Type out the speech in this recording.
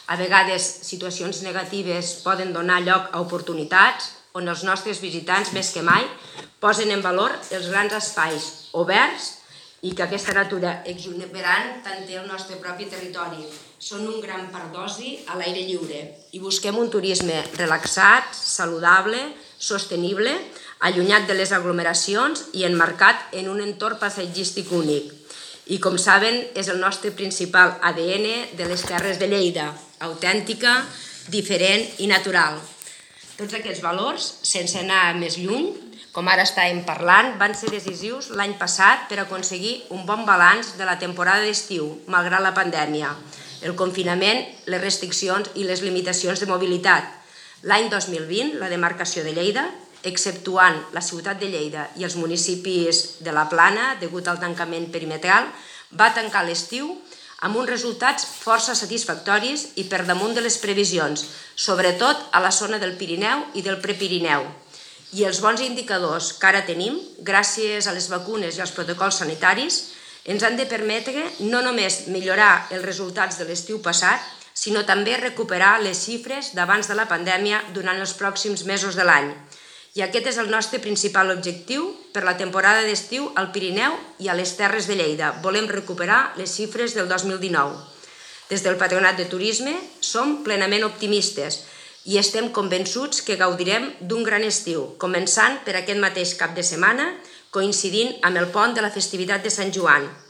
A vegades, situacions negatives poden donar lloc a oportunitats on els nostres visitants, més que mai, posen en valor els grans espais oberts i que aquesta natura exuberant tant té el nostre propi territori. Són un gran pardosi a l'aire lliure i busquem un turisme relaxat, saludable, sostenible, allunyat de les aglomeracions i emmarcat en un entorn paisatgístic únic. I com saben, és el nostre principal ADN de les Terres de Lleida, autèntica, diferent i natural. Tots aquests valors, sense anar més lluny, com ara estàvem parlant, van ser decisius l'any passat per aconseguir un bon balanç de la temporada d'estiu, malgrat la pandèmia, el confinament, les restriccions i les limitacions de mobilitat. L'any 2020, la demarcació de Lleida, exceptuant la ciutat de Lleida i els municipis de la Plana, degut al tancament perimetral, va tancar l'estiu amb uns resultats força satisfactoris i per damunt de les previsions, sobretot a la zona del Pirineu i del Prepirineu. I els bons indicadors que ara tenim, gràcies a les vacunes i als protocols sanitaris, ens han de permetre no només millorar els resultats de l'estiu passat, sinó també recuperar les xifres d'abans de la pandèmia durant els pròxims mesos de l'any. I aquest és el nostre principal objectiu per la temporada d'estiu al Pirineu i a les Terres de Lleida. Volem recuperar les xifres del 2019. Des del Patronat de Turisme som plenament optimistes i estem convençuts que gaudirem d'un gran estiu, començant per aquest mateix cap de setmana, coincidint amb el pont de la festivitat de Sant Joan.